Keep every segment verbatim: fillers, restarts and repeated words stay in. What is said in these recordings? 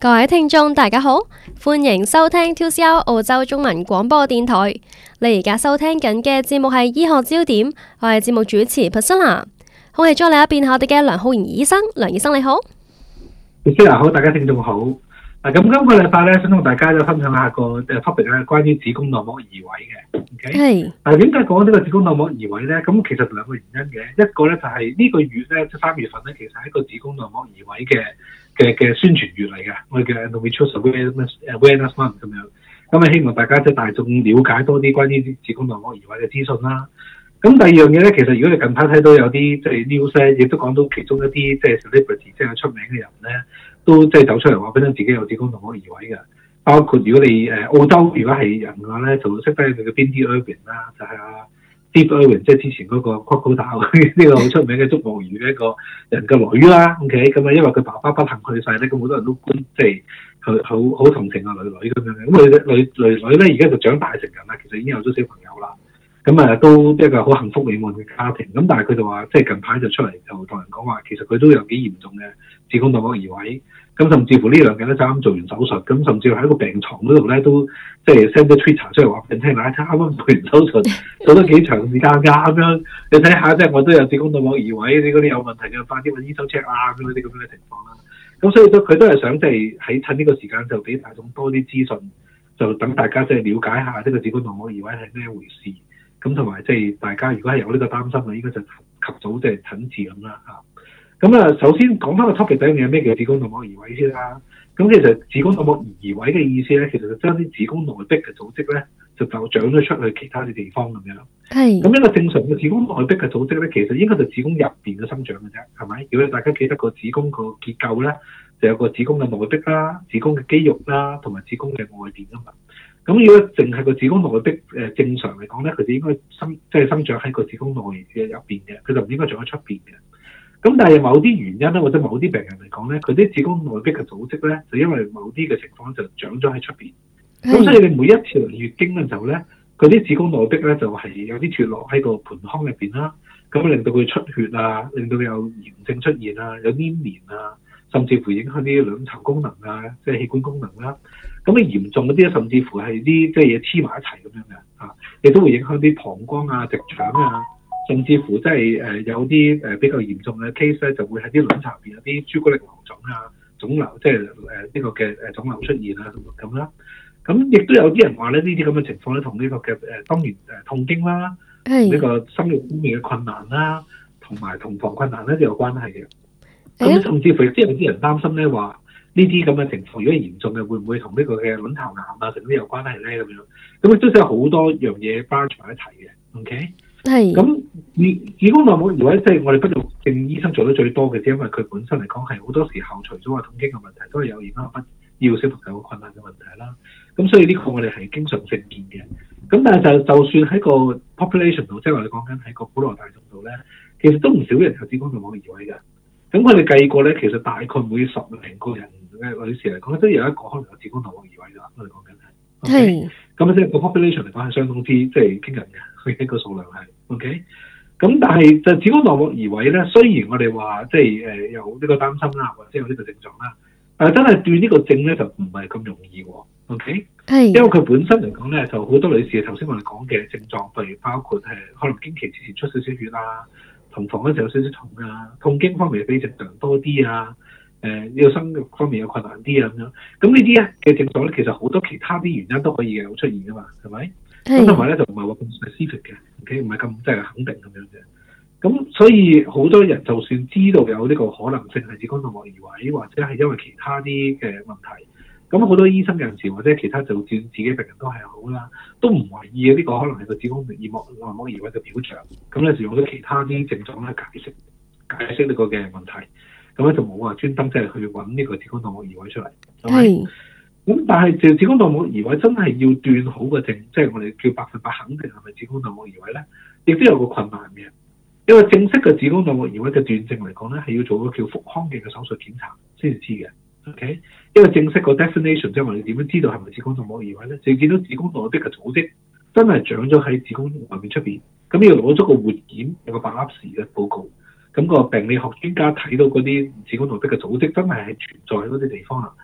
各位聽眾大家好，歡迎收聽 two C R 澳洲中文廣播電台。你而家收聽緊嘅節目係醫學焦點，我係節目主持 Priscilla。好，我哋再嚟一遍我哋嘅梁浩然醫生，梁醫生你好。 Priscilla好，大家聽眾好。嗱，咁今個禮拜咧，想同大家就分享下個誒 topic 咧，關於子宮內膜移位嘅。OK。係。嗱，點解講呢個子宮內膜移位咧？咁其實兩個原因嘅，一個咧就係呢個月咧，即係三月份咧，其實係一個子宮內膜移位嘅嘅嘅宣傳月嚟嘅，我哋嘅 Endometriosis Awareness Month 咁樣。咁啊，希望大家即係大眾了解多啲關於子宮內膜移位嘅資訊啦。咁第二樣嘢咧，其實如果你近排睇到有啲即係 news 咧，亦都講到其中一啲即係 celebrity 即係出名嘅人咧，都即係走出嚟話俾你自己有子宮內膜移位嘅。包括如果你誒澳洲如果係人嘅話咧，就識得佢嘅 Bindi Irwin 啦，就係阿 Steve Irwin，即係之前嗰個 Crocodile 呢個好出名嘅捉鱷魚嘅一個人嘅女啦。OK， 咁啊，因為佢爸爸不幸去世咧，咁好多人都觀即係佢好好同情啊女女咁樣嘅。咁佢女女女咧而家就長大成人啦，其實已經有咗小朋友啦。咁啊，都一個好幸福美滿嘅家庭。咁但係佢就話，即係近排就出嚟就同人講話，其實佢都有幾嚴重嘅子宮內膜移位。咁甚至乎呢兩日咧就啱做完手術，咁甚至乎喺個病床嗰度咧都即係 send 咗 Twitter 出嚟話俾人聽，大家啱啱做完手術，做咗幾長時間㗎咁樣。你睇下，即係我都有子宮內膜移位，你嗰啲有問題嘅，快啲揾醫生 check 啊，咁嗰啲咁樣嘅情況啦。咁所以都佢都係想即係喺趁呢個時間就俾大眾多啲資訊，就等大家即係了解下呢個子宮內膜移位係咩回事。咁同埋即係大家如果係有呢個擔心嘅，應該就及早即係診治咁啦嚇。咁啊，首先講翻個 topic 第一樣嘢，咩叫子宮內膜移位先啦。咁其實子宮內膜移位嘅意思咧，其實就將啲子宮內壁嘅組織咧，就就長咗出去其他嘅地方咁樣。係。咁一個正常嘅子宮內壁嘅組織咧，其實應該就子宮入邊嘅生長嘅啫，係咪？如果大家記得個子宮個結構咧，就有個子宮嘅內壁啦、子宮嘅肌肉啦，同埋子宮嘅外邊噶嘛。咁如果淨係個子宮內壁誒正常嚟講咧，佢哋應該生即係生長喺個子宮內嘅入邊嘅，佢就唔應該長喺出邊嘅。咁但係某啲原因咧，或者某啲病人嚟講咧，佢啲子宮內壁嘅組織咧，就因為某啲嘅情況就長咗喺出邊。咁所以你每一次嚟月經嘅時候咧，佢啲子宮內壁咧就係有啲脫落喺個盆腔入邊啦，咁令到佢出血啊，令到佢有炎症出現啊，有黏連啊，甚至乎影響啲卵巢功能啊，即係器官功能啦。咁你嚴重嗰啲甚至乎係啲即係嘢黐埋一齊咁樣嘅嚇，亦都會影響啲膀胱啊、直腸啊。甚至乎即係誒有啲誒比較嚴重嘅 case 咧，就會喺啲卵巢入邊有啲朱古力瘤腫啊、腫瘤，即係誒呢個嘅誒腫瘤出現啊咁啦。咁亦都有啲人話咧，呢啲咁嘅情況咧，同呢個嘅誒當然誒痛經啦，呢、這個生育方面嘅困難啦，同埋同房困難咧都有關係嘅。咁甚至乎亦都有啲人擔心咧，話呢啲咁嘅情況如果嚴重嘅，會唔會同呢個嘅卵巢癌啊成啲有關係咧咁樣？咁亦都有好多樣嘢包住埋一齊嘅。OK。係，咁子子宮內膜移位即係我哋不育症醫生做得最多嘅，因為佢本身嚟講係好多時候除咗話痛經嘅問題，都係有而家不要小朋友嘅困難嘅問題啦。咁所以呢個我哋係經常性見嘅。咁但係就就算喺個 population 度，即係我哋講緊喺個普羅大眾度咧，其實都唔少人有子宮內膜移位嘅。咁佢哋計過咧，其實大概每十零個人嘅女士嚟講，都有一個可能有子宮內膜移位㗎。我哋講緊係。係。咁即係個 population 嚟講係相當之即係驚人嘅，佢呢個數量係 OK。咁但係就子宮內膜移位咧，雖然我哋話即係誒有呢個擔心啦，或者有呢個症狀啦，但係真係斷呢個症咧就唔係咁容易喎。OK，係，因為佢本身嚟講咧，就好多女士頭先我哋講嘅症狀，譬如包括係可能經期之前出少少血啊，同房嗰陣有少少痛啊，痛經方面比正常多啲啊。誒呢個生育方面有困難啲啊咁樣，咁呢啲咧嘅症狀咧，其實好多其他啲原因都可以有出現噶嘛，係咪？咁同埋咧就唔係話咁 specific 嘅 ，OK， 唔係咁即係肯定咁樣嘅。咁所以好多人就算知道有呢個可能性係子宮內膜移位，或者係因為其他啲嘅問題，咁好多醫生有陣時或者其他就算自己病人都係好啦，都唔懷疑嘅呢個可能係個子宮內膜移位嘅表象。咁有時用咗其他啲症狀咧解釋解釋呢個嘅問題。咁咧就冇話專登即係去揾呢個子宮內膜移位出嚟，係。咁但係就子宮內膜移位真係要斷好嘅症，即係我哋叫百分百肯定係咪子宮內膜移位咧，亦都有個困難嘅。因為正式嘅子宮內膜移位嘅斷症嚟講咧，係要做個叫腹腔鏡嘅手術檢查先至知嘅。OK，因為正式個 definition 即係我哋點樣知道係咪子宮內膜移位咧，就見到子宮內壁嘅組織真係長咗喺子宮外面出邊，咁要攞咗個活檢有個 biopsy嘅報告。咁個病理學專家睇到嗰啲子宮內壁嘅組織真係係存在喺嗰啲地方啦，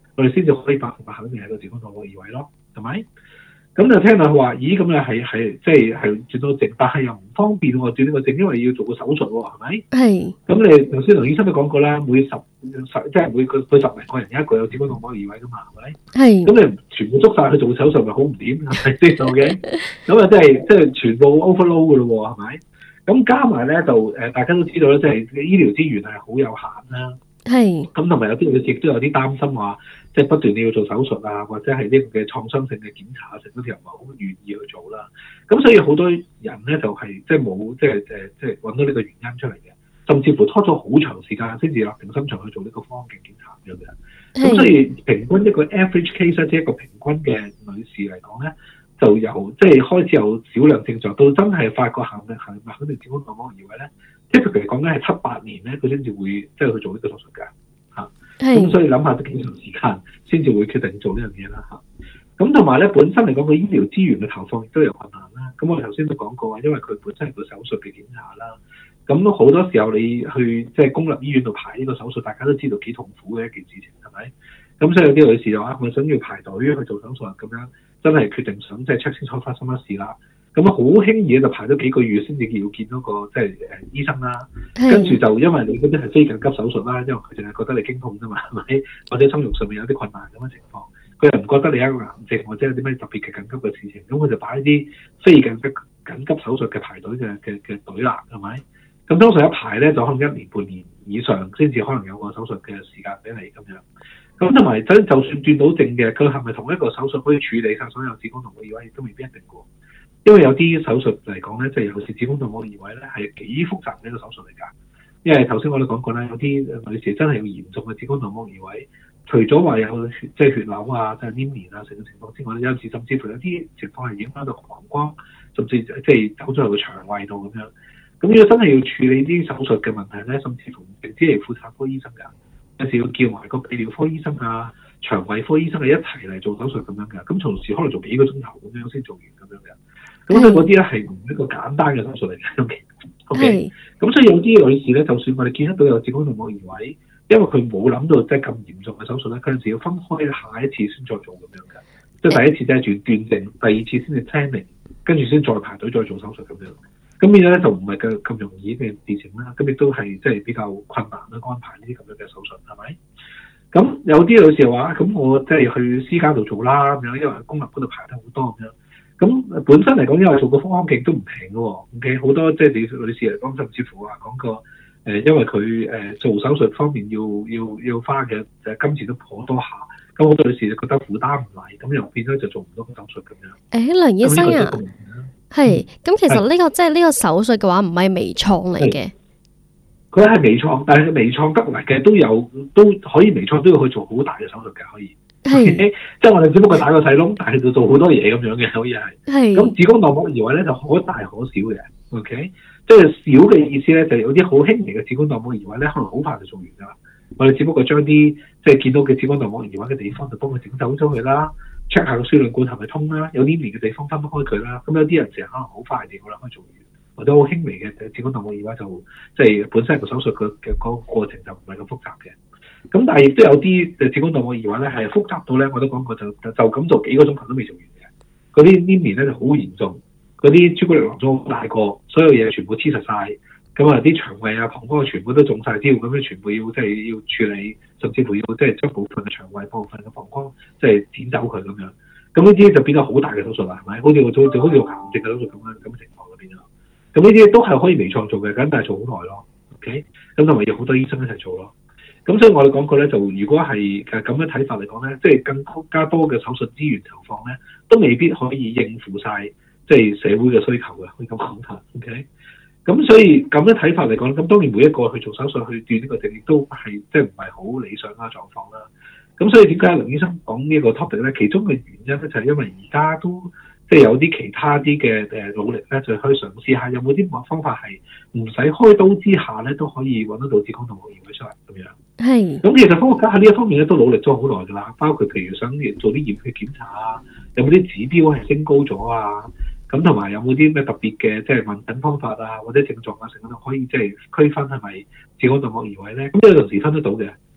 我哋先至可以百分百肯定係個子宮內膜異位咯，係咪？咁就聽到話，咦咁樣係係即係係轉到症，但係又唔方便喎轉呢個症，因為要做個手術喎，係咪？ 係。 咁你頭先同醫生都講過啦，每十十即係每個佢十零個人有一個有子宮內膜異位噶嘛，係咪？ 係。 咁你全部捉晒去做手術，咪好唔掂？係咪先？OK，咁啊即係即係全部 overload 噶咯喎，係咪？咁加埋咧就誒，大家都知道咧，即係醫療資源係好有限啦。 係。咁同埋有啲亦都有啲擔心話，即係不斷你要做手術啊，或者係呢個嘅創傷性嘅檢查，成嗰條唔係好願意去做啦。咁所以好多人咧就係即係冇即係誒即係揾到呢個原因出嚟嘅，甚至乎拖咗好長時間先至立定心腸去做呢個腹腔鏡檢查咁樣。咁所以平均一個 average case 即係一個平均嘅女士嚟講咧，就由即係開始有少量症狀，到真係發覺行定行肯定子宮內膜異位咧，即係譬如講咧係七八年咧，佢先至會即係去做呢個手術㗎。咁所以諗下都幾長時間先至會決定做呢樣嘢啦嚇。咁同埋咧，本身嚟講個醫療資源嘅投放亦都有困難啦。咁我哋頭先都講過話，因為佢本身係個手術嘅檢查啦。咁好多時候你去即係公立醫院度排呢個手術，大家都知道幾痛苦嘅一件事情，係咪？咁所以有啲女士就話：我想要排隊去做手術咁樣，真係決定想即係 check 清楚發生乜事啦。咁啊好輕易就排咗幾個月先至要見到個即係誒醫生啦，跟住就因為你嗰啲係非緊急手術啦，因為佢淨係覺得你經痛啫嘛，係咪？或者生育上面有啲困難咁嘅情況，佢又唔覺得你有一個癌症或者有啲咩特別嘅緊急嘅事情，咁佢就擺啲非緊急緊急手術嘅排隊嘅嘅嘅隊啦，係咪？咁通常一排咧就可能一年半年以上先至可能有個手術嘅時間俾你咁樣。咁同埋真就算斷到症嘅，佢係咪同一個手術可以處理晒所有子宮內膜異位，亦都未必一定嘅。因為有啲手術嚟講咧，即係尤其是子宮內膜異位咧，係幾複雜嘅一個手術嚟㗎。因為頭先我都講過啦，有啲女士真係有嚴重嘅子宮內膜異位，除咗話有血即係血瘤啊、即係黏連啊成個情況之外咧，有時甚至乎有啲情況係影響到膀胱，甚至即係走咗入個腸胃度咁樣。咁如果真係要處理啲手術嘅問題咧，甚至乎唔淨止係婦產科醫生㗎，有時要叫埋個泌尿科醫生啊、腸胃科醫生啊一齊嚟做手術咁樣㗎。咁同時可能做幾個鐘頭咁樣先做完咁樣嘅。咁咧嗰啲咧係唔係一個簡單嘅手術嚟嘅。O K，咁所以有啲女士咧，就算我哋見得到有子宮內膜異位，因為佢冇諗到即係咁嚴重嘅手術咧，佢有時要分開下一次先再做咁樣嘅。即係第一次即係斷斷症，第二次先至 planning，跟住先再排隊再做手術咁樣。咁變咗咧就唔係咁咁容易嘅事情啦。咁亦都係即係比較困難啦，安排呢啲咁樣嘅手術係咪？咁有啲女士話：咁我即係去私家度做啦咁樣，因為公立嗰度排得好多咁樣。咁本身嚟講，因為做個腹腔鏡都唔平嘅喎 ，OK 好多即係女女士嚟講，甚至乎話講個誒，因為佢誒做手術方面要要要花嘅誒金錢都頗多下，咁好多女士就覺得負擔唔嚟，咁又變咗就做唔到個手術咁樣。誒， 梁醫生啊，係，咁其實呢、這個即係呢個手術嘅話，唔係微創嚟嘅。 佢係微創，但係微創得嚟嘅都有都可以微創都要去做好大嘅手術嘅，可以。係，即係我哋只不過打個細窿，但係就做好多嘢咁樣嘅，可以係。係。咁子宮內膜異位咧就可大可小嘅 ，OK， 即係小嘅意思咧，就有啲好輕微嘅子宮內膜異位咧，可能好快就做完噶啦。我哋只不過將啲即係見到嘅子宮內膜異位嘅地方就幫佢整走咗佢啦 ，check 下個輸卵管係咪通啦，有黏連嘅地方分開佢啦。咁有啲人成日可能好快地我諗可以做完，或者好輕微嘅子宮內膜異位就即係本身個手術嘅嘅嗰個過程就唔係咁複雜嘅。咁但係亦都有啲誒子宮內膜異位咧係複雜到咧，我都講過就就就咁做幾個鐘頭都未做完嘅。嗰啲黏連咧就好嚴重，嗰啲朱古力囊腫好大個，所有嘢全部黐實晒。咁啊啲腸胃啊膀胱全部都腫晒焦，咁樣全部要即係要處理，甚至乎要即係將部分嘅腸胃、部分嘅膀胱即係剪走佢咁樣。咁呢啲就變咗好大嘅手術啦，係咪？好似我做就好似癌症嘅手術咁樣咁嘅情況嗰邊咯。咁呢啲都係可以微創做嘅，咁但係做好耐咯。OK，咁同埋要好多醫生一齊做咯。咁所以我哋講過咧，就如果係誒咁樣睇法嚟講咧，即係更加多嘅手術資源投放咧，都未必可以應付晒即係社會嘅需求嘅，可以咁講下 OK。咁所以咁樣睇法嚟講，咁當然每一個去做手術去斷呢個症，亦都係即係唔係好理想嘅狀況啦。咁所以點解梁醫生講呢個 topic 咧？其中嘅原因咧就係因為而家都即係有啲其他啲嘅誒努力咧，就可以嘗試下有冇啲方法係唔使開刀之下咧都可以揾得到子宮內膜異位出嚟咁樣。係。咁其實科學家喺呢一方面咧都努力咗好耐㗎啦，包括譬如想做啲驗血檢查啊，有冇啲指標係升高咗啊？咁同埋有冇啲咩特別嘅即係問診方法啊，或者症狀啊，成日都可以即係區分係咪子宮內膜異位咧？咁有陣時分得到嘅。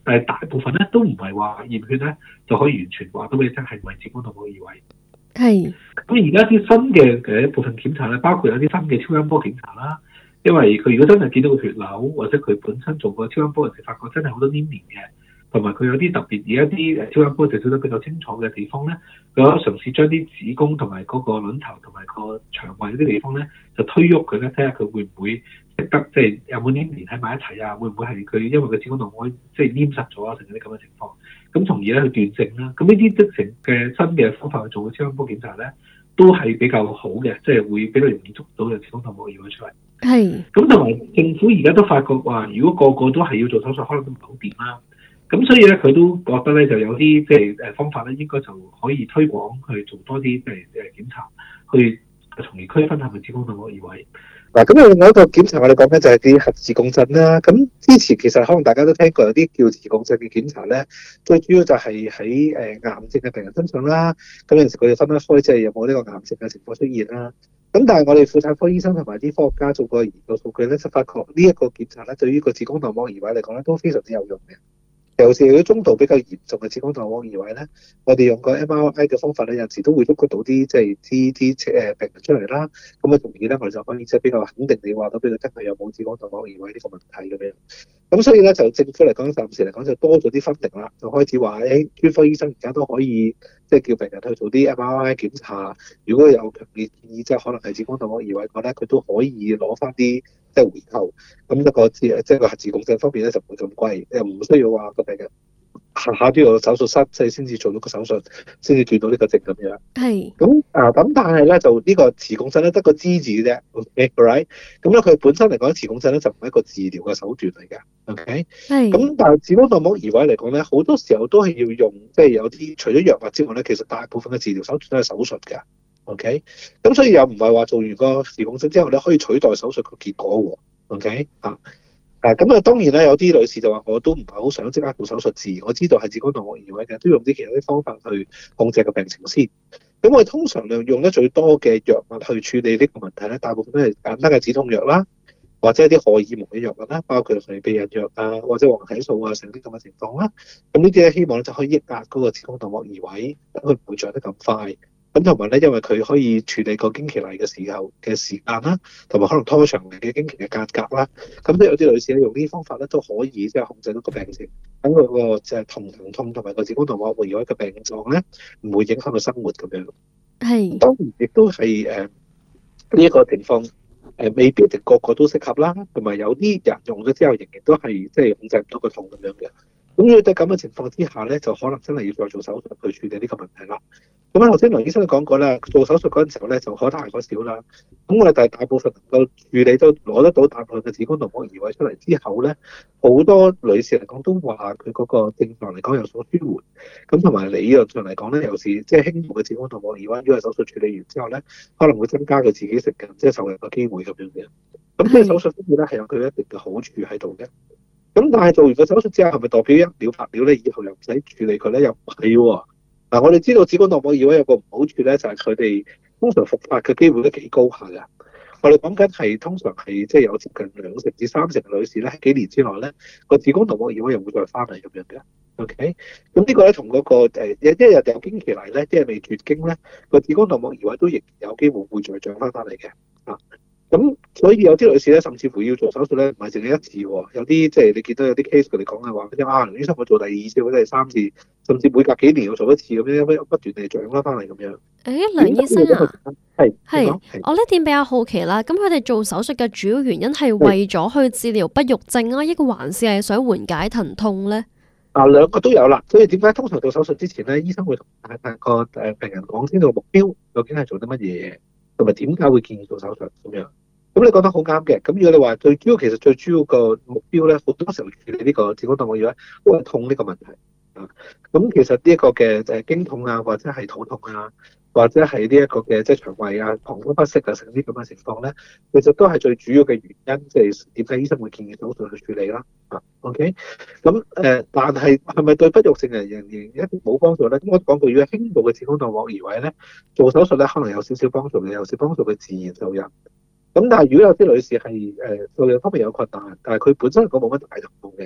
但係大部分咧都唔係話驗血咧就可以完全話到俾你聽係唔係子宮內膜異位。 係。 咁而家啲新嘅嘅部分檢查咧，包括有啲新嘅超音波檢查啦，因為佢如果真係見到個血瘤，或者佢本身做過超音波嘅時發覺真係好多黏連嘅。同埋佢有啲特別而家啲誒超音波就做得比較清楚嘅地方咧，佢可以嘗試將啲子宮同埋嗰個卵頭同埋個腸胃嗰啲地方咧，就推喐佢咧，睇下佢會唔會識得即係有冇黏連喺埋一齊啊？會唔會係佢因為個子宮內膜即係黏實咗啊？成嗰啲咁嘅情況，咁從而咧去斷症啦。咁呢啲即成嘅新嘅方法去做嘅超音波檢查咧，都係比較好嘅，即係會比較容易捉到嘅子宮內膜異位出嚟。 係。 咁同埋政府而家都發覺話，如果個個都係要做手術，可能都唔係好掂啦。咁所以咧，佢都覺得咧就有啲即係誒方法咧，應該就可以推廣去做多啲即係誒檢查，去從而區分係咪子宮內膜異位。 嗱，咁另外一個檢查我哋講緊就係啲核磁共振啦。咁之前其實可能大家都聽過有啲叫磁共振嘅檢查咧，最主要就係喺誒癌症嘅病人身上啦。咁有陣時佢哋分得開，即係有冇呢個癌症嘅情況出現啦。咁但係我哋婦產科醫生同埋啲科學家做過研究數據咧，就發覺呢一個檢查咧，對於個子宮內膜異位嚟講咧，都非常之有用嘅。尤其是如果中度比較嚴重嘅子宮內膜異位咧，我哋用個 M R I 嘅方法咧，有時都會捉得到啲即係啲啲誒病人出嚟啦。咁啊，從而咧我哋就可以即係比較肯定地話到俾佢聽佢有冇子宮內膜異位呢個問題咁樣。咁所以咧就政府嚟講，暫時嚟講就多咗啲分定啦，就開始話誒專科醫生而家都可以即係叫病人去做啲 M R I 檢查。如果有強烈建議，即係可能係子宮內膜異位嘅話咧，佢都可以攞翻啲即係回購。咁一個即係個核磁共振方面咧就唔會咁貴，又唔需要話個病人下下都要手術室即係先至做到個手術，先至斷到呢個症咁樣。 係。 咁啊咁，但係咧就呢個磁共振咧得個知字嘅啫 ，OK，right？ 咁咧佢本身嚟講，磁共振咧就唔係一個治療嘅手段嚟嘅 ，OK？ 係。 咁但係子宮內膜異位嚟講咧，好多時候都係要用即係有啲除咗藥物之外咧，其實大部分嘅治療手段都係手術嘅 ，OK？ 咁所以又唔係話做完個磁共振之後咧可以取代手術個結果喎 ，OK？ 啊。誒咁啊，當然咧，有啲女士就話我都唔係好想即刻做手術治，我知道係子宮內膜異位嘅，都用啲其他啲方法去控制個病情先。咁我哋通常用用得最多嘅藥物去處理呢個問題咧，大部分都係簡單嘅止痛藥啦，或者一啲荷爾蒙嘅藥物啦，包括係避孕藥啊，或者黃體素啊，成啲咁嘅情況啦。咁呢啲咧希望咧就可以抑壓嗰個子宮內膜異位，等佢唔會長得咁快。咁同埋咧，因為佢可以處理個經期嚟嘅時候嘅時間啦，同埋可能拖長嘅經期嘅間隔啦，咁都有啲女士咧用呢啲方法咧都可以即係控制到個病情，等佢個即係痛疼痛同埋個子宮內膜異位嘅病狀咧唔會影響個生活咁樣。 係。 當然亦都係誒呢一個情況誒，未必一定個個都適合啦，同埋有啲人用咗之後仍然都係即係控制唔到個痛咁樣嘅。咁如果喺咁嘅情況之下咧，就可能真係要再做手術去處理呢個問題啦。咁啊，頭先梁醫生都講過啦，做手術嗰陣時候咧就可大可小啦。咁我哋大大部分能夠處理到攞得到大部分嘅子宮內膜異位出嚟之後咧，好多女士嚟講都話佢嗰個症狀嚟講有所舒緩。咁同埋理論上嚟講咧，有時即係輕度嘅子宮內膜異位，如果係手術處理完之後咧，可能會增加佢自己食嘅即係受孕嘅機會咁樣嘅。咁即係手術方面咧係有佢一定嘅好處喺度嘅。咁但係做完個手術之後，係咪代表一了百了咧？以後又唔使處理佢咧？又唔係喎。嗱，我哋知道子宮內膜異位有個唔好處咧，就係佢哋通常復發嘅機會都幾高下㗎。我哋講緊係通常係即係有接近兩成至三成嘅女士咧，喺幾年之內咧個子宮內膜異位又會再翻嚟咁樣嘅。OK，咁呢個咧同嗰個誒一一日有經期嚟咧，即係未絕經咧，個子宮內膜異位都仍然有機會會再長翻翻嚟嘅。啊！咁所以有啲女士咧，甚至乎要做手術咧，唔係淨係一次喎。有啲即係你見到有啲 case 佢哋講嘅話，即係啊，梁醫生我做第二次或者第三次，甚至每隔幾年要做一次咁樣，不不斷地長翻翻嚟咁樣。 誒，梁醫生啊， 係係我呢點比較好奇啦。咁佢哋做手術嘅主要原因係為咗去治療不育症啊，抑或還是係想緩解疼痛咧？ 啊，兩個都有啦。所以點解通常做手術之前咧，醫生會同大個誒病人講清楚目標，究竟係做啲乜嘢，同埋點解會建議做手術咁樣。咁你講得好啱嘅。咁如果你話最主要，其實最主要個目標咧，好多時候處理呢個子宮內膜異位都係痛呢個問題啊。咁其實呢一個嘅誒經痛啊，或者係肚痛啊，或者係呢一個嘅即係腸胃啊、膀胱不適啊，成啲咁嘅情況咧，其實都係最主要嘅原因，即係點解醫生會建議手術去處理啦。啊 ，OK。咁誒，但係係咪對不育症人仍然一定冇幫助咧？咁我講過，如果輕度嘅子宮內膜異位咧，做手術咧可能有少少幫助嘅，有時幫助佢自然受孕。咁但係如果有啲女士係誒受孕方面有困難，但係佢本身嚟講冇乜大痛嘅，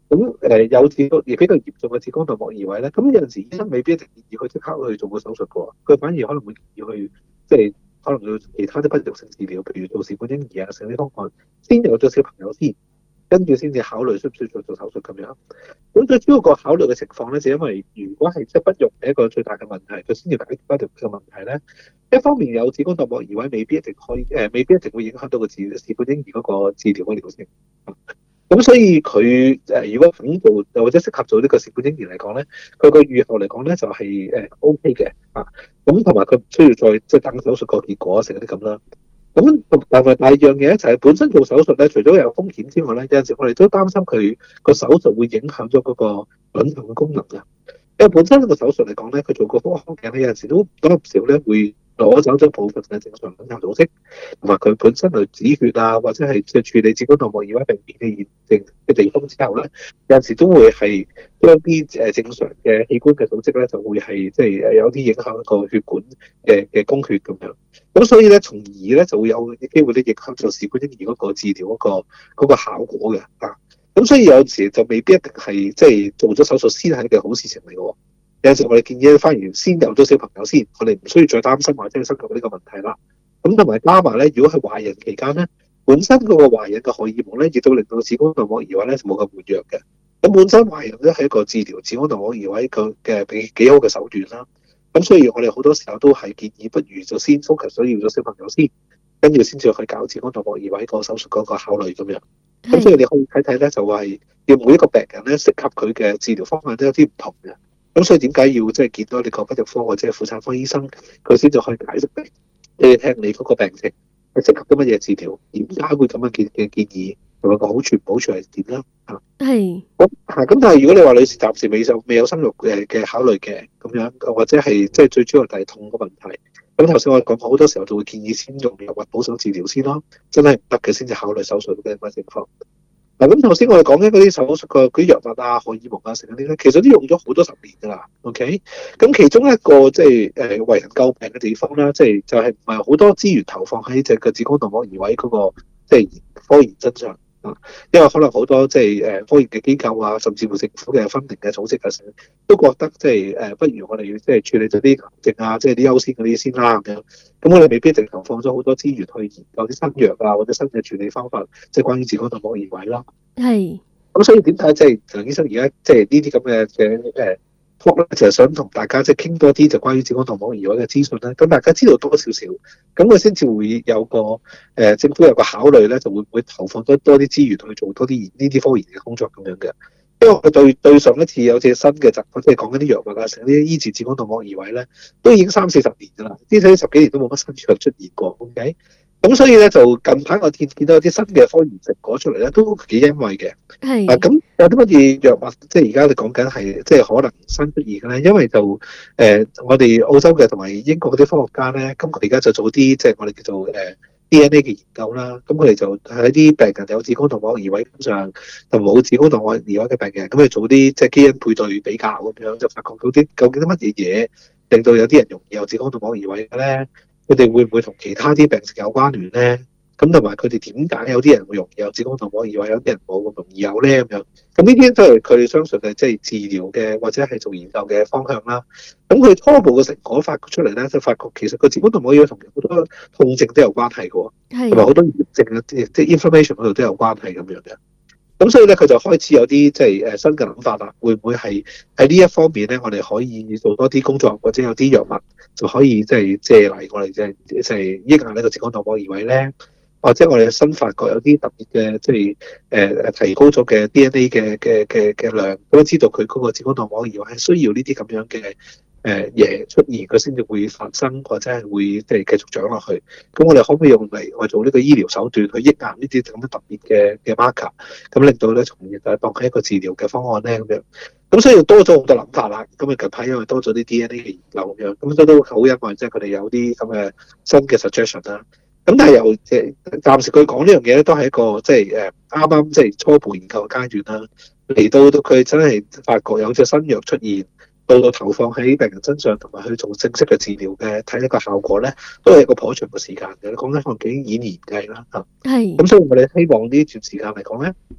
咁誒有子宮而比較嚴重嘅子宮內膜異位咧，咁有陣時醫生未必一定建議佢即刻去做個手術嘅喎，佢反而可能會建議去即係可能要其他啲不育性治療，譬如做試管嬰兒啊，成啲方案先有咗小朋友先，跟住先至考慮需唔需要做做手術咁樣。咁最主要個考慮嘅情況咧，就因為如果係即係不育係一個最大嘅問題，佢先至解決不育嘅問題咧。一方面有子宮內膜異位，未必一定可以誒、呃，未必一定會影響到個治試管嬰兒嗰個治療嘅療程。咁所以佢誒、呃、如果肯做或者適合做呢個試管嬰兒嚟講咧，佢個預後嚟講咧就係、是、誒、呃、O K 嘅啊。咁同埋佢唔需要再即係等手術個結果成啲咁啦。咁但係第二樣嘢咧就係本身做手術咧，除咗有風險之外咧，有陣時我哋都擔心佢個手術會影響咗嗰個卵巢嘅功能啊。因為本身呢個手術嚟講咧，佢做個腹腔鏡咧，有陣時都多唔少咧會攞走咗部分嘅正常卵巢組織，同埋佢本身去止血啊，或者係即係處理子宮內膜異位病變嘅現症嘅地方之後咧，有陣時都會係將啲誒正常嘅器官嘅組織咧，就會係即係誒有啲影響個血管嘅嘅供血咁樣。咁所以咧，從而咧就會有機會咧影響咗試管嬰兒嗰個治療嗰個嗰個效果嘅啊。咁所以有時就未必一定係即係做咗手術先係一件好事情嚟嘅喎。有陣時我哋建議翻完先有咗小朋友先，我哋唔需要再擔心或者生育呢個問題啦。咁同埋加埋咧，如果係懷孕期間咧，本身嗰個懷孕嘅荷爾蒙咧，亦都令到子宮內膜異位咧冇咁活躍嘅。咁本身懷孕咧係一個治療子宮內膜異位個嘅幾幾好嘅手段啦。咁所以我哋好多時候都係建議，不如就先 focus 所要咗小朋友先，跟住先至去搞子宮內膜異位個手術嗰個考慮咁樣。咁所以你可以睇睇咧，就係要每一個病人咧適合佢嘅治療方案都有啲唔同嘅。咁所以點解要即係見到你個不育科或者係婦產科醫生，佢先就可以解釋俾你聽你嗰個病情係適合啲乜嘢治療，點解會咁樣建嘅建議，同埋個好處唔好處係點啦？嚇係咁嚇咁，但係如果你話女士暫時未就未有生育嘅嘅考慮嘅咁樣，或者係即係最主要係痛個問題。咁頭先我講好多時候就會建議先用藥物保守治療先咯，真係唔得嘅先至考慮手術嘅咁嘅情況。嗱，咁頭先我哋講緊嗰啲手術個嗰啲藥物啊、荷爾蒙啊，成嗰啲咧，其實都用咗好多十年㗎啦。OK，咁其中一個即係誒為人詬病嘅地方啦，即係就係唔係好多資源投放喺隻個子宮內膜異位嗰個即係科研身上啊，因為可能好多即係誒科研嘅機構啊，甚至乎政府嘅分明嘅組織啊，成都覺得即係誒，不如我哋要即係處理咗啲癌症啊，即係啲優先嗰啲先啦咁樣。咁我哋未必淨投放咗好多資源去研究啲新藥啊，或者新嘅處理方法，即係關於子宮內膜異位啦。 係。 咁所以點解即係梁醫生而家即係呢啲咁嘅嘅誒 talk 咧，就係想同大家即係傾多啲就關於子宮內膜異位嘅資訊咧，咁大家知道多少少，咁佢先至會有個誒、呃、政府有個考慮咧，就會唔會投放多多啲資源去做多啲呢啲科研嘅工作咁樣嘅。因為佢對對上一次有隻新嘅疾病，即係講緊啲藥物啊，成啲醫治子宮內膜異位咧，都已經三四十年㗎啦，呢啲十幾年都冇乜新藥出現過。OK，咁所以咧就近排我見見到有啲新嘅科研成果出嚟咧，都幾欣慰嘅。 係啊，咁有啲乜嘢藥物，即係而家你講緊係即係可能新出現嘅咧？因為就誒、呃、我哋澳洲嘅同埋英國嗰啲科學家咧，咁佢而家就做啲即係我哋叫做誒、呃D N A 嘅研究啦，咁佢哋就喺啲病人有子宮內膜異位上，同冇子宮內膜異位嘅病人，咁佢做啲即係基因配對比較咁樣，就發覺到啲究竟啲乜嘢嘢令到有啲人容易有子宮內膜異位嘅咧？佢哋會唔會同其他啲病情有關聯咧？咁同埋佢哋點解有啲人會容易有子宮內膜異位，有啲人冇咁容易有咧？咁樣，咁呢啲都係佢哋相信嘅，即係治療嘅或者係做研究嘅方向啦。咁佢初步嘅成果發出嚟咧，就發覺其實個子宮內膜異位同好多痛症都有關係嘅喎，同埋好多炎症啊，即係 inflammation 嗰度都有關係咁樣嘅。咁所以咧，佢就開始有啲即係誒新嘅諗法啦。會唔會係喺呢一方面咧，我哋可以做多啲工作，或者有啲藥物就可以即係借嚟我哋即係即係抑壓呢個子宮內膜異位咧？或者我哋新發覺有啲特別嘅，即係誒誒提高咗嘅 D N A 嘅嘅嘅嘅量，都知道佢嗰個子宮內膜異位係需要呢啲咁樣嘅誒嘢出現，佢先至會發生，或者係會即係繼續長落去。咁我哋可唔可以用嚟去做呢個醫療手段去抑壓呢啲咁樣特別嘅嘅 marker，咁令到咧從而就係當係一個治療嘅方案咧咁樣。咁所以多咗好多諗法啦。咁啊近排因為多咗啲 D N A 嘅研究咁樣，咁都都好欣慰，即係佢哋有啲咁嘅新嘅 suggestion 啦。咁但係又即係暫時佢講呢樣嘢咧，都係一個即係誒啱啱即係初步研究嘅階段啦。嚟到到佢真係發覺有隻新藥出現，到到投放喺病人身上，同埋去做正式嘅治療嘅，睇一個效果咧，都係一個頗長嘅時間嘅。講緊可能幾以年計啦嚇。係。咁所以我哋希望呢段時間嚟講咧，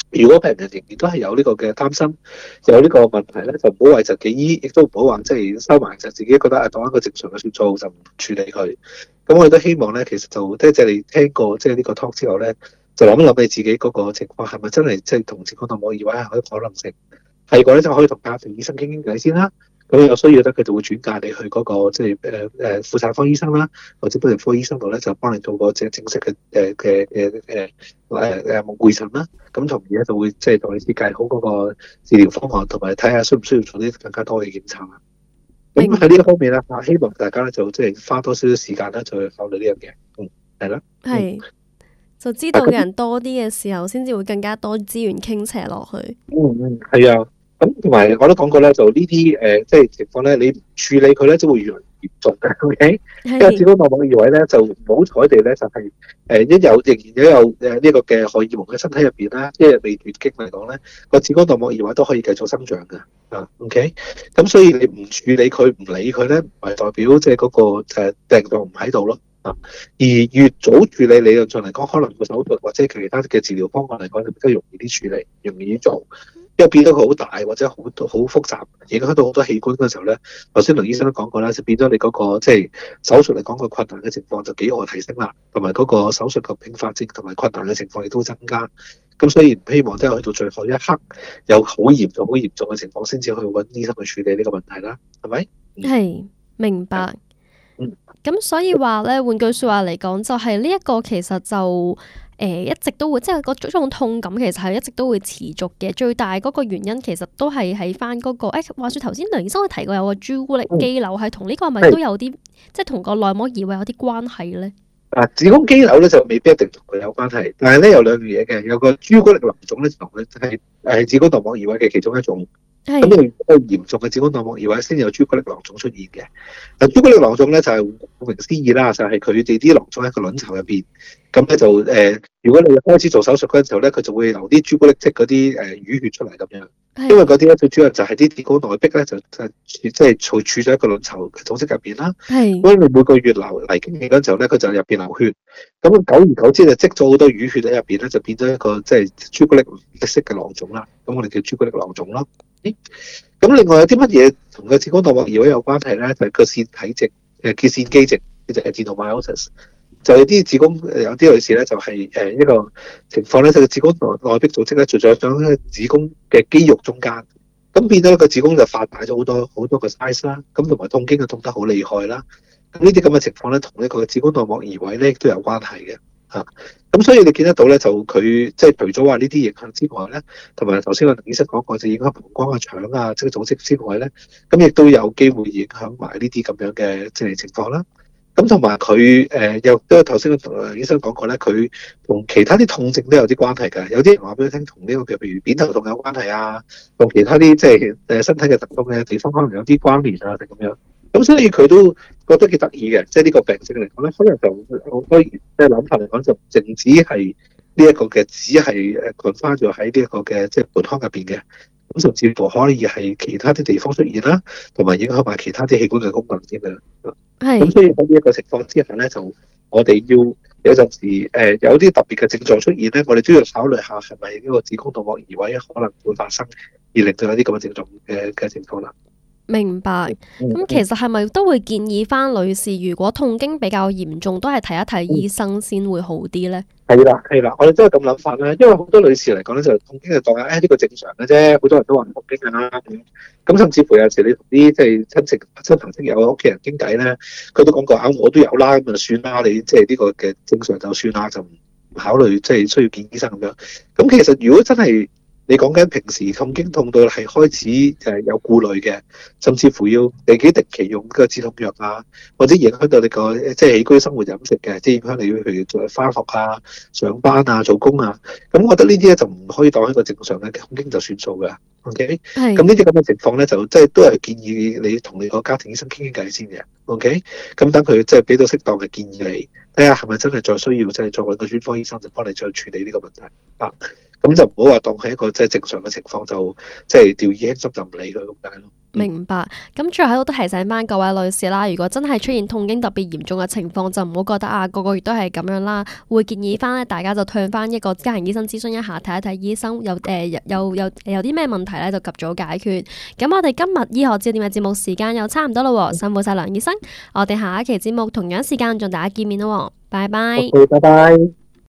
如果病人仍然都係有呢個嘅擔心，有呢個問題咧，就唔好諱疾忌醫，亦都唔好話即係收埋就自己覺得啊當一個正常嘅算數就唔處理佢。咁我哋都希望咧，其實就即係即係你聽過即係呢個 talk 之後咧，就諗一諗你自己嗰個情況係咪真係即係同子宮內膜異位係有可能性？係個咧就可以同家庭醫生傾傾偈先啦。咁有需要咧，佢就會轉介你去嗰、那個即係誒誒婦產科醫生啦，或者泌尿科醫生度咧，就幫你做個即係正式嘅誒嘅嘅誒誒誒會診啦。咁同時咧就會即係同你設計好嗰個治療方案，同埋睇下需唔需要做啲更加多嘅檢查啦。咁喺呢一方面咧，希望大家咧就即係花多少少時間咧，就去考慮呢樣嘢。嗯，係啦。 係。就知道嘅人多啲嘅時候，先至會更加多資源傾斜落去。 嗯嗯，係啊。咁同埋我都講過咧，就呢啲誒即係情況咧，你唔處理佢咧，就會越嚟越嚴重嘅。O K，因為子宮內膜異位咧，就唔好彩地咧，就係誒一有仍然都有誒呢個嘅荷爾蒙喺身體入邊啦，即係未月經嚟講咧，個子宮內膜異位都可以繼續生長嘅。啊 ，O K，咁所以你唔處理佢，唔理佢咧，唔係代表即係嗰個誒病狀唔喺度咯。啊，而越早處理，理論上嚟講，可能個手術或者其他嘅治療方案嚟講，就比較容易啲處理，容易啲做。因為變咗佢好大或者好好複雜，影響到好多器官嘅時候咧，頭先梁醫生都講過啦，就變咗你嗰、那個即係、就是、手術嚟講個困難嘅情況就幾何提升啦，同埋嗰個手術嘅併發症同埋困難嘅情況亦都增加。咁所以唔希望即係去到最後一刻有好嚴重、好嚴重嘅情況先至去揾醫生去處理呢個問題啦，係咪？ 係，明白。嗯，咁所以話咧，換句説話嚟講，就係呢一個其實就誒、呃、一直都會，即係嗰種痛感其實係一直都會持續嘅。最大嗰個原因其實都係喺翻嗰個誒、哎、話説頭先梁醫生提過有個朱古力肌瘤，係同呢個係咪都有啲即係同個內膜異位有啲關係咧？ 啊，子宮肌瘤咧就未必一定同佢有關係，但係咧有兩樣嘢嘅，有個朱古力囊腫咧同佢係係子宮內膜異位嘅其中一種。咁你一個嚴重嘅子宮內膜異位先有朱古力囊腫出現嘅。嗱，朱古力囊腫咧就係顧名思義啦，就係佢哋啲囊腫喺個卵巢入邊。咁咧就誒、呃，如果你開始做手術嗰陣時候咧，佢就會流啲朱古力即係嗰啲誒淤血出嚟咁樣。因為嗰啲咧最主要就係啲子宮內壁咧就就即係儲儲咗喺個卵巢嘅組織入邊啦。係。咁你每個月流嚟經期嗰陣時候咧，佢就入邊流血。咁久而久之就積咗好多淤血喺入邊咧，就變咗一個即係朱古力色嘅囊腫啦。咁我哋叫朱古力囊腫咯。咁另外有啲乜嘢同個子宮內膜異位有關係咧？就係、是、個腺體積誒結腺肌症，就係 adenomyosis。就係啲子宮有啲女士咧，就係誒一個情況咧，就係子宮內壁組織咧，就在咗子宮嘅肌肉中間，咁變咗個子宮就發大咗好多好多個 size 啦，咁同埋痛經就痛得好厲害啦。咁呢啲咁嘅情況咧，同呢個子宮內膜異位咧都有關係嘅嚇。咁所以你見得到咧，就佢即係除咗話呢啲影響之外咧，同埋頭先我同醫生講過，就影響膀胱啊、腸啊即係組織之外咧，咁亦都有機會影響埋呢啲咁樣嘅即係情況啦。咁同埋佢誒又都頭先同醫生講過咧，佢同其他啲痛症都有啲關係㗎。有啲人話俾你聽，同呢個嘅譬如扁頭痛有關係啊，同其他啲即係誒身體嘅疼痛嘅地方可能有啲關聯啊，定咁樣。咁所以佢都覺得幾得意嘅，即係呢個病症嚟講咧，可能就好多即係諗法嚟講，就淨止係呢一個嘅，只係誒困翻咗喺呢一個嘅即係盆腔入邊嘅。咁甚至乎可以係其他啲地方出現啦，同埋影響埋其他啲器官嘅功能添嘅。係。咁所以喺呢一個情況之下咧，就我哋要有陣時誒、呃、有啲特別嘅症狀出現咧，我哋都要考慮下係咪呢個子宮內膜異位可能會發生，而令到有啲咁嘅症狀嘅嘅情況啦。 明白。咁其實係咪都會建議翻女士，如果痛經比較嚴重，都係睇一睇醫生先會好啲咧？ 係啦，係啦，我哋都係咁諗法啦。因為好多女士嚟講咧，就痛經就當誒呢個正常嘅啫，好多人都話痛經㗎啦。咁甚至乎有時你同啲即係親戚、親朋戚友、屋企人傾偈咧，佢都講過啊，我都有啦，咁就算啦，你即係呢個嘅正常就算啦，就唔考慮即係需要見醫生咁樣。咁其實如果真係你講緊平時痛經痛到係開始誒有顧慮嘅，甚至乎要你幾定期用個止痛藥啊，或者影響到你個即係起居生活飲食嘅，即係影響你譬如做返學啊、上班啊、做工啊，咁我覺得呢啲咧就唔可以當一個正常嘅痛經就算數㗎。OK，咁呢啲咁嘅情況咧，就即係都係建議你同你個家庭醫生傾傾偈先嘅。OK，咁等佢即係俾到適當嘅建議你，睇下係咪真係再需要即係再揾個專科醫生就幫你再處理呢個問題啊。咁就唔好話當係一個即係正常嘅情況，就即係掉以輕心就唔理佢咁解咯。 明白。咁最後喺度都提醒翻各位女士啦，如果真係出現痛經特別嚴重嘅情況，就唔好覺得啊個個月都係咁樣啦。會建議翻咧，大家就向翻一個家庭醫生諮詢一下，睇一睇醫生有誒有有有啲咩問題咧，就及早解決。咁我哋今日醫學焦點嘅節目時間又差唔多啦，辛苦晒梁醫生。我哋下一期節目同樣時間同大家見面啦，拜拜。 Okay，拜拜。